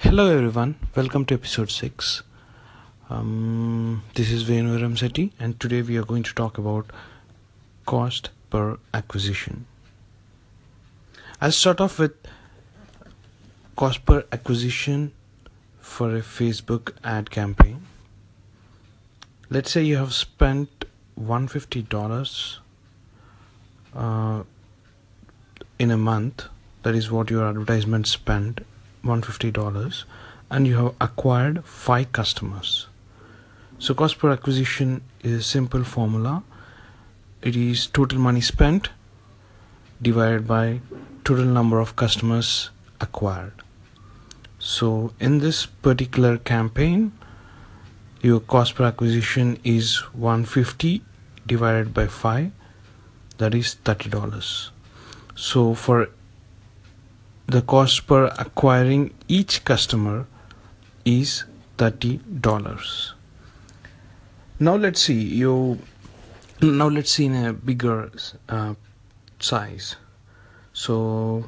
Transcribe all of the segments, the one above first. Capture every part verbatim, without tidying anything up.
Hello everyone, welcome to episode six. Um, this is Venu Ramsetti, and today we are going to talk about cost per acquisition. I'll start off with cost per acquisition for a Facebook ad campaign. Let's say you have spent one hundred fifty dollars uh, in a month. That is what your advertisement spent, one hundred fifty dollars, and you have acquired five customers. So cost per acquisition is a simple formula. It is total money spent divided by total number of customers acquired. So in this particular campaign, your cost per acquisition is one hundred fifty divided by five, that is thirty dollars. So for the cost per acquiring each customer is thirty dollars. Now let's see you now let's see in a bigger uh, size. So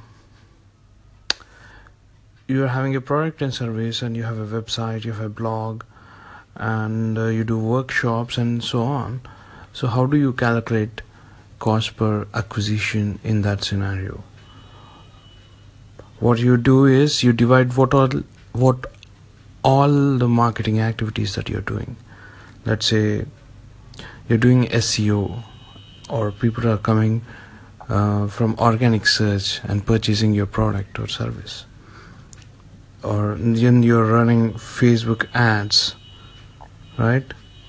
you're having a product and service, and you have a website, you have a blog, and uh, you do workshops and so on. So how do you calculate cost per acquisition in that scenario? What you do is you divide what all what all the marketing activities that you're doing. Let's say you're doing S E O, or people are coming uh, from organic search and purchasing your product or service, or then you're running Facebook ads, right?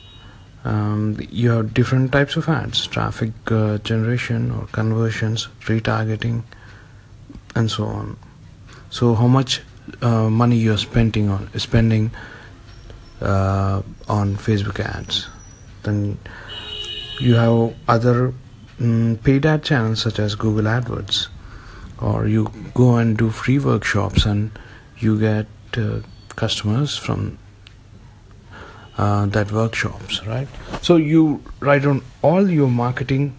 Um, you have different types of ads: traffic uh, generation or conversions, retargeting, and so on. So how much uh, money you're spending on spending uh, on Facebook ads? Then you have other um, paid ad channels such as Google AdWords, or you go and do free workshops and you get uh, customers from uh, that workshops, right? So you write on all your marketing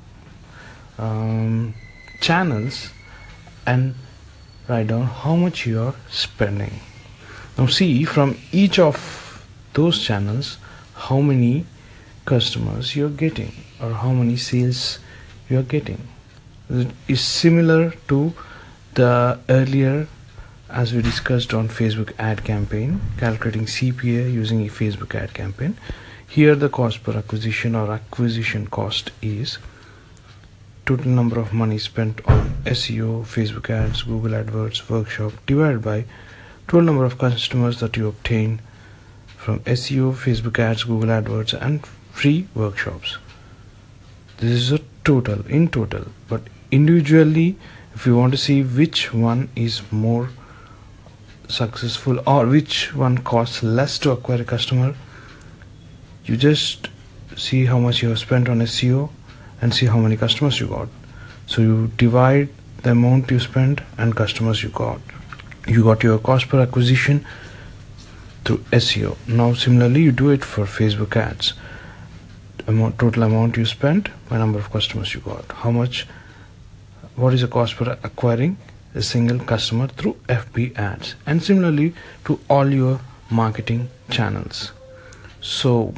um, channels and write down how much you are spending. Now see from each of those channels how many customers you're getting, or how many sales you're getting. It is similar to the earlier as we discussed on Facebook ad campaign, calculating C P A using a Facebook ad campaign. Here the cost per acquisition or acquisition cost is total number of money spent on S E O, Facebook ads, Google AdWords, workshop divided by total number of customers that you obtain from S E O, Facebook ads, Google AdWords, and free workshops. This is a total, in total. But individually, if you want to see which one is more successful or which one costs less to acquire a customer, you just see how much you have spent on S E O and see how many customers you got. So you divide the amount you spent and customers you got. You got your cost per acquisition through S E O. Now similarly you do it for Facebook ads. Amount, total amount you spent by number of customers you got. How much, what is the cost per acquiring a single customer through F B ads, and similarly to all your marketing channels. So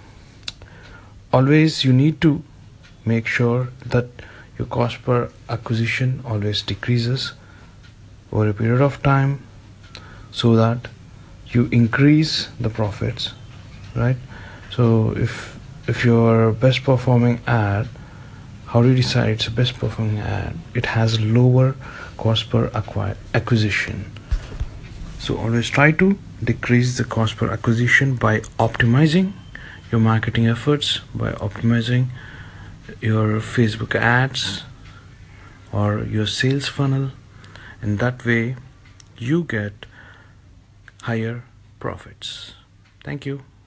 always you need to make sure that your cost per acquisition always decreases over a period of time, so that you increase the profits, right? So if if your best performing ad, how do you decide it's a best performing ad? It has lower cost per acquire acquisition. So always try to decrease the cost per acquisition by optimizing your marketing efforts, by optimizing your Facebook ads or your sales funnel, and that way you get higher profits. Thank you.